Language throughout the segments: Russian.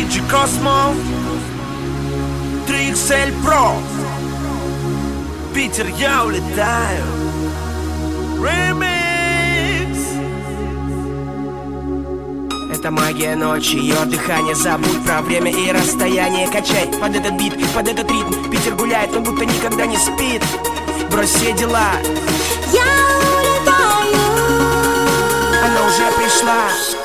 DJ Cosmo 3XL Pro. Питер, я улетаю. Ремикс. Это магия ночи, ее дыхание. Забудь про время и расстояние. Качай под этот бит, под этот ритм. Питер гуляет, но будто никогда не спит. Брось все дела. Я улетаю. Она уже пришла.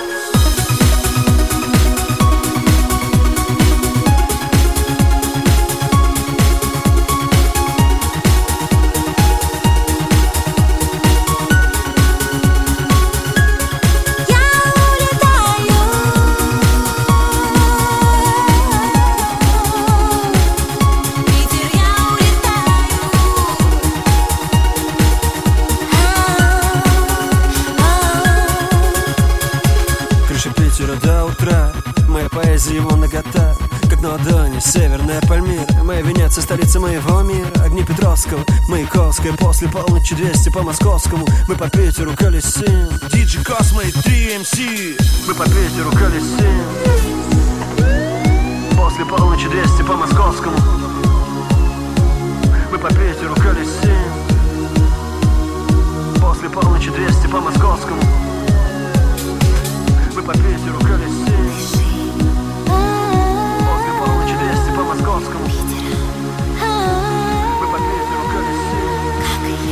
До утра моя поэзия его нагота, как на ладони северная Пальмира. Моя Венеция, столица моего мира. Огни Петровского, Маяковская. После полночи 200 по московскому. Мы по Питеру колесим. DJ Cosmo и 3MC. Мы по Питеру колесим. После полночи 200 по московскому. Мы по Питеру колесим. После полночи 200 по московскому. Мы по Питеру колесим. После полночи 200 по московскому. Мы по Питеру колесим.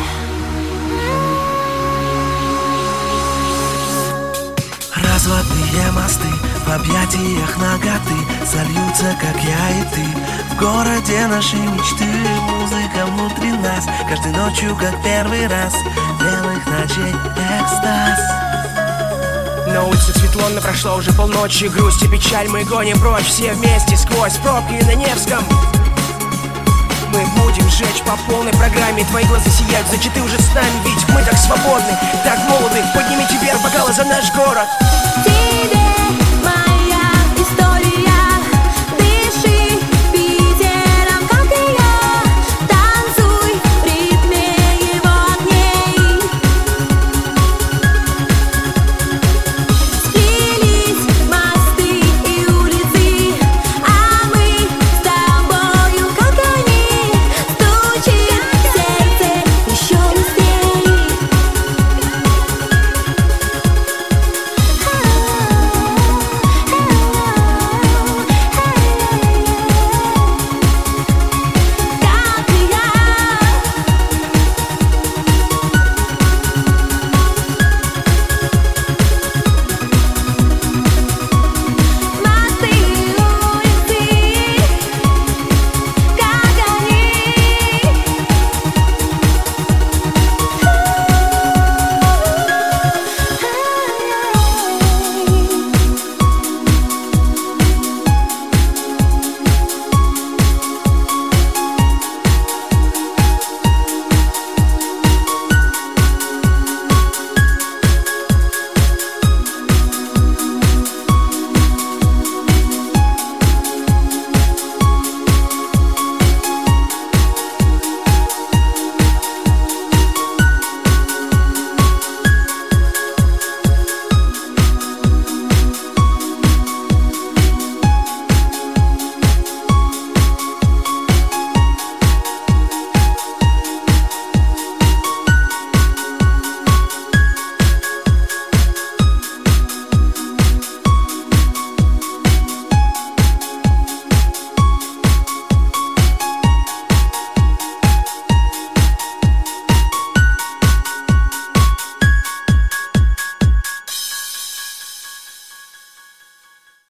Разводные мосты в объятиях наготы сольются, как я и ты. В городе нашей мечты музыка внутри нас. Каждой ночью, как первый раз, белых ночей экстаз. На улице светло, но прошло уже полночи. Грусть и печаль мы гоним прочь. Все вместе сквозь пробки на Невском. Мы будем жечь по полной программе. Твои глаза сияют, значит ты уже с нами. Ведь мы так свободны, так молоды. Поднимите вверх бокалы за наш город.